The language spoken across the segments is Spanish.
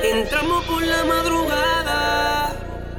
Entramos por la madrugada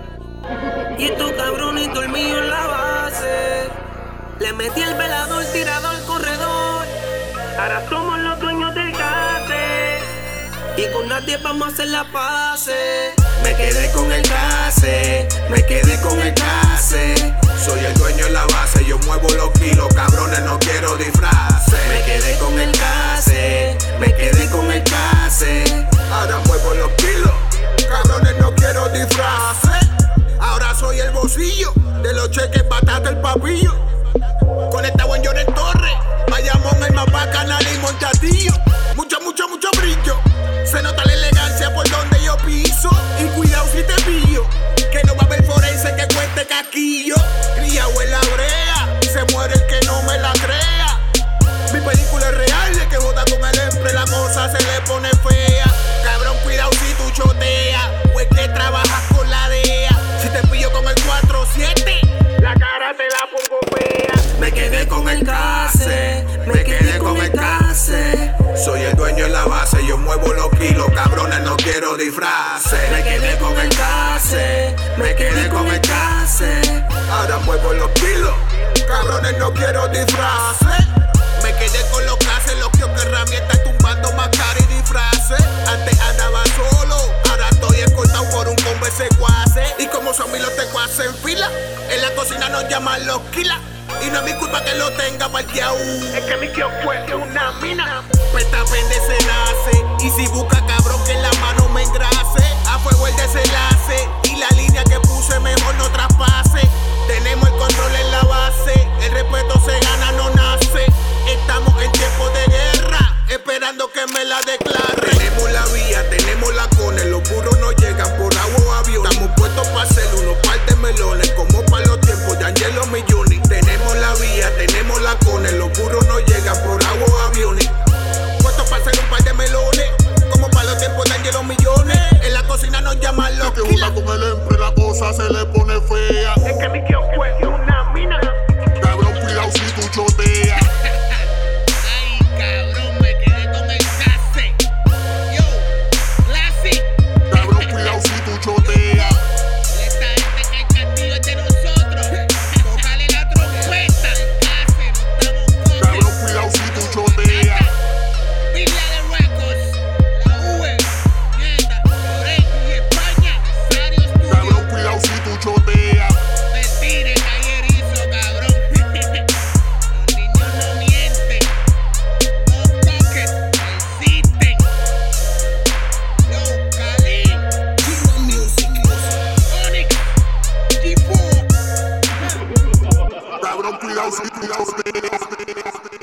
y estos cabrones dormidos en la base. Le metí el velador, tirador, corredor. Ahora somos los dueños del case y con nadie vamos a hacer la pase. Me quedé con el case, me quedé con el case. Soy el dueño en la base, yo muevo los kilos, cabrones, no quiero disfraces. Me quedé con el case, me quedé con el case. Ahora muevo los kilos, cabrones, no quiero disfraces. Ahora soy el bolsillo de los cheques, batata, el papillo. Conectado en Jones Torres, Bayamón, el mapa, Canal y Montatillo. Mucho brillo. Se nota la elegancia por donde yo piso. Y cuidado si te pillo, que no va a haber forense que cueste caquillo. Criado en la brea, se muere el que no me la crea. Mi película es real, el que joda con el empre, la cosa se le pone fea. Cabrón, cuidado si tú choteas, o es que trabajas con la DEA. Si te pillo con el 4-7, la cara te la pongo fea. Me quedé con el case, me quedé con el case. Soy el dueño en la base, yo muevo los kilos, cabrones, no quiero disfraces. Me quedé con el case, me quedé con el case. Ahora muevo los kilos, cabrones, no quiero disfraces. Me quedé con los cases, los kioscos, herramientas, tumbando máscara y disfraces. Antes andaba solo, ahora estoy escoltado por un combo secuace. Y como son mil los tecuaces en fila, en la cocina nos llaman los kilas. Y no es mi culpa que lo tenga parqueado, es que mi kiosco es una mina. Pesta vende se nace, y si busca cabrón que en la mano me engrase. A fuego el desenlace, y la línea que puse mejor no traspase. Tenemos el control en la base, el respeto se gana, no nace. Estamos en tiempo de guerra, esperando que me la declare. Tenemos la vía, tenemos la cone, los burros no llegan por agua o avión. Estamos puestos para hacer unos par de melones, como para los tiempos de Angelo Millones. Tenemos la vía, tenemos la cone, los burros no llegan por agua o aviones. Puestos para hacer un par de melones, como para los tiempos de Angelo Millones. En la cocina nos llaman los que juega con el empre, la cosa se le pone fea. Es que mi kiosco es una mina. Cabrón, cuidado si tú choteas. Ay, cabrón, me quedé con el case. Yo, classic. Cabrón, cuidado si tú choteas. Esta gente que el castillo es de nosotros. Tócale la trompeta. Case, no estamos Cabrón, con cuidado si tú choteas. Villa de Records, la V, Nieta, Loreto y España, Sario Cabrón, Studio. cuidado si tú choteas. Te tire, callerizo, cabrón. Los niños no mienten. No toques, existen. Yo, Cali, G1 Music, Onyx, G4. Cabrón, cuidado si tú choteas.